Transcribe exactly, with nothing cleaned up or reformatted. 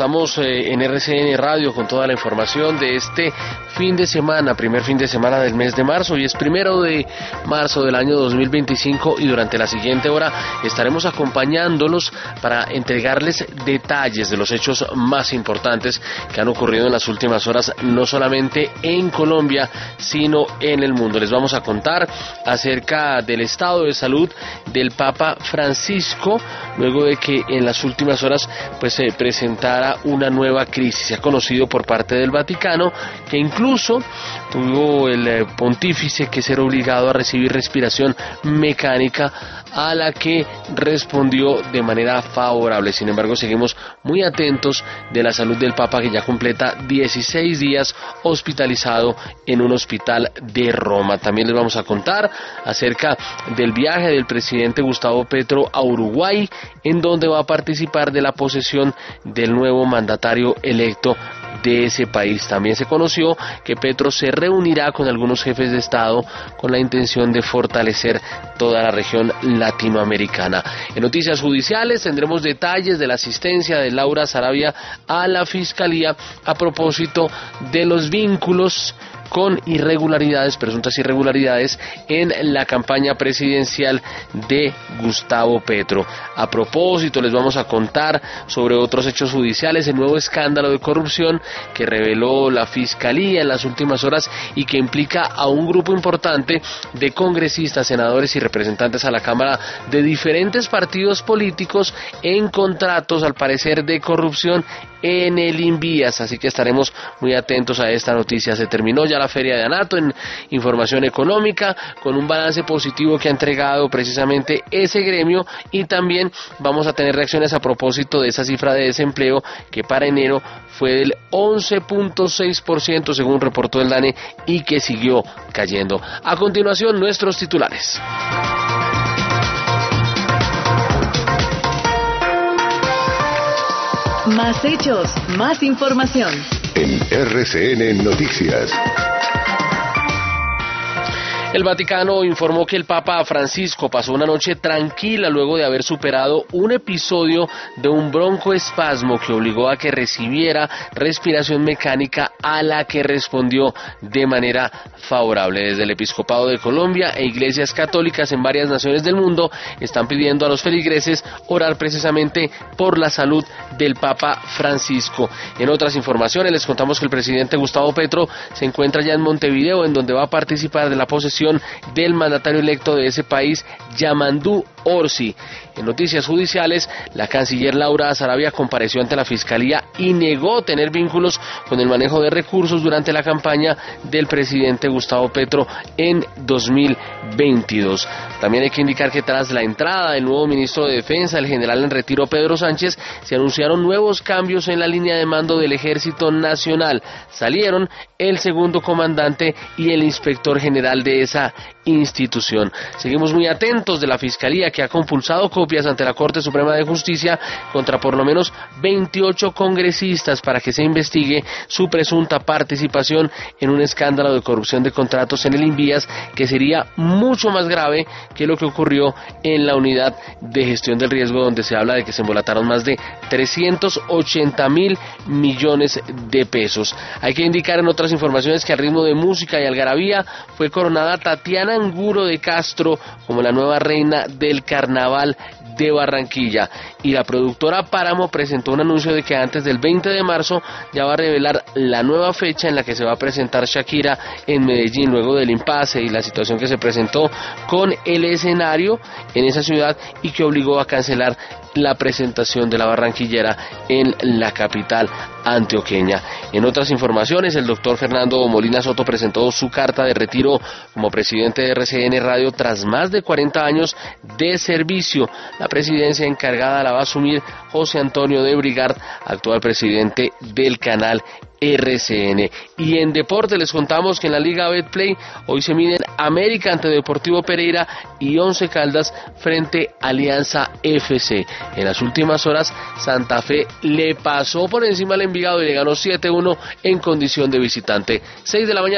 Estamos eh, en R C N Radio con toda la información de este fin de semana, primer fin de semana del mes de marzo. Hoy es primero de marzo del año dos mil veinticinco y durante la siguiente hora estaremos acompañándolos para entregarles detalles de los hechos más importantes que han ocurrido en las últimas horas, no solamente en Colombia, sino en el mundo. Les vamos a contar acerca del estado de salud del Papa Francisco, luego de que en las últimas horas pues se presentara una nueva crisis. Se ha conocido por parte del Vaticano que incluso tuvo el pontífice que ser obligado a recibir respiración mecánica, a la que respondió de manera favorable. Sin embargo, seguimos muy atentos de la salud del Papa, que ya completa dieciséis días hospitalizado en un hospital de Roma. También les vamos a contar acerca del viaje del presidente Gustavo Petro a Uruguay, en donde va a participar de la posesión del nuevo mandatario electo de ese país. También se conoció que Petro se reunirá con algunos jefes de Estado con la intención de fortalecer toda la región latinoamericana. En noticias judiciales tendremos detalles de la asistencia de Laura Sarabia a la Fiscalía a propósito de los vínculos con irregularidades, presuntas irregularidades en la campaña presidencial de Gustavo Petro. A propósito, les vamos a contar sobre otros hechos judiciales, el nuevo escándalo de corrupción que reveló la Fiscalía en las últimas horas y que implica a un grupo importante de congresistas, senadores y representantes a la Cámara de diferentes partidos políticos en contratos, al parecer, de corrupción en el Invías. Así que estaremos muy atentos a esta noticia. Se terminó ya la Feria de Anato en información económica, con un balance positivo que ha entregado precisamente ese gremio, y también vamos a tener reacciones a propósito de esa cifra de desempleo que para enero fue del once punto seis por ciento según reportó el DANE y que siguió cayendo. A continuación, nuestros titulares. Más hechos, más información. En R C N Noticias. El Vaticano informó que el Papa Francisco pasó una noche tranquila luego de haber superado un episodio de un broncoespasmo que obligó a que recibiera respiración mecánica, a la que respondió de manera favorable. Desde el Episcopado de Colombia e iglesias católicas en varias naciones del mundo están pidiendo a los feligreses orar precisamente por la salud del Papa Francisco. En otras informaciones les contamos que el presidente Gustavo Petro se encuentra ya en Montevideo, en donde va a participar de la posesión del mandatario electo de ese país, Yamandu Orsi. En noticias judiciales, la canciller Laura Sarabia compareció ante la Fiscalía y negó tener vínculos con el manejo de recursos durante la campaña del presidente Gustavo Petro en dos mil veintidós. También hay que indicar que tras la entrada del nuevo ministro de Defensa, el general en retiro Pedro Sánchez, se anunciaron nuevos cambios en la línea de mando del Ejército Nacional. Salieron el segundo comandante y el inspector general de esa institución. Seguimos muy atentos de la Fiscalía, que ha compulsado copias ante la Corte Suprema de Justicia contra por lo menos veintiocho congresistas para que se investigue su presunta participación en un escándalo de corrupción de contratos en el Invías, que sería mucho más grave que lo que ocurrió en la unidad de gestión del riesgo, donde se habla de que se embolataron más de trescientos ochenta mil millones de pesos. Hay que indicar en otras informaciones que al ritmo de música y algarabía fue coronada Tatiana Anguro de Castro como la nueva reina del carnaval de Barranquilla, y la productora Páramo presentó un anuncio de que antes del veinte de marzo ya va a revelar la nueva fecha en la que se va a presentar Shakira en Medellín, luego del impasse y la situación que se presentó con el escenario en esa ciudad y que obligó a cancelar la presentación de la barranquillera en la capital antioqueña. En otras informaciones, el doctor Fernando Molina Soto presentó su carta de retiro como presidente de R C N Radio tras más de cuarenta años de servicio. La presidencia encargada la va a asumir José Antonio de Brigard, actual presidente del canal R C N. Y en deporte les contamos que en la Liga Betplay hoy se miden América ante Deportivo Pereira y Once Caldas frente a Alianza F C. En las últimas horas, Santa Fe le pasó por encima al Envigado y le ganó siete uno en condición de visitante. seis de la mañana.